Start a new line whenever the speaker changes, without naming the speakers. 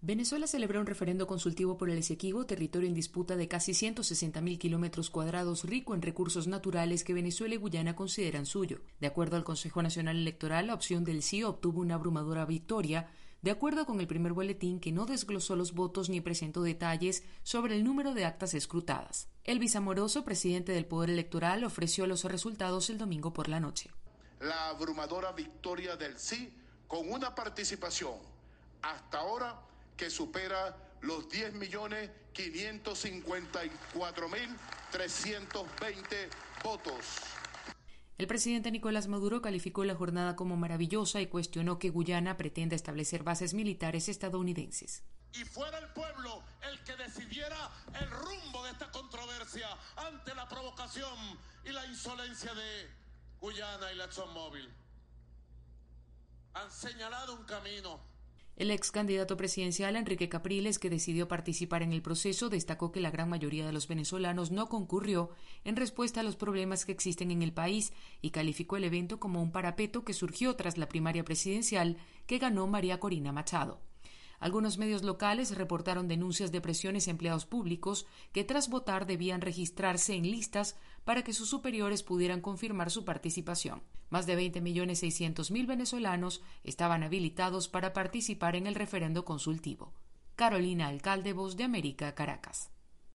Venezuela celebró un referendo consultivo por el Esequibo, territorio en disputa de casi 160.000 kilómetros cuadrados rico en recursos naturales que Venezuela y Guyana consideran suyo. De acuerdo al Consejo Nacional Electoral, la opción del sí obtuvo una abrumadora victoria, de acuerdo con el primer boletín que no desglosó los votos ni presentó detalles sobre el número de actas escrutadas. Elvis Amoroso, presidente del Poder Electoral, ofreció los resultados el domingo por la noche.
La abrumadora victoria del sí, con una participación hasta ahora que supera los 10.554.320 votos.
El presidente Nicolás Maduro calificó la jornada como maravillosa y cuestionó que Guyana pretenda establecer bases militares estadounidenses.
Y fuera el pueblo el que decidiera el rumbo de esta controversia ante la provocación y la insolencia de Guyana y la ExxonMobil. Han señalado un camino.
El ex candidato presidencial Enrique Capriles, que decidió participar en el proceso, destacó que la gran mayoría de los venezolanos no concurrió en respuesta a los problemas que existen en el país y calificó el evento como un parapeto que surgió tras la primaria presidencial que ganó María Corina Machado. Algunos medios locales reportaron denuncias de presiones a empleados públicos que tras votar debían registrarse en listas para que sus superiores pudieran confirmar su participación. Más de 20.600.000 venezolanos estaban habilitados para participar en el referendo consultivo. Carolina Alcalde, Voz de América, Caracas.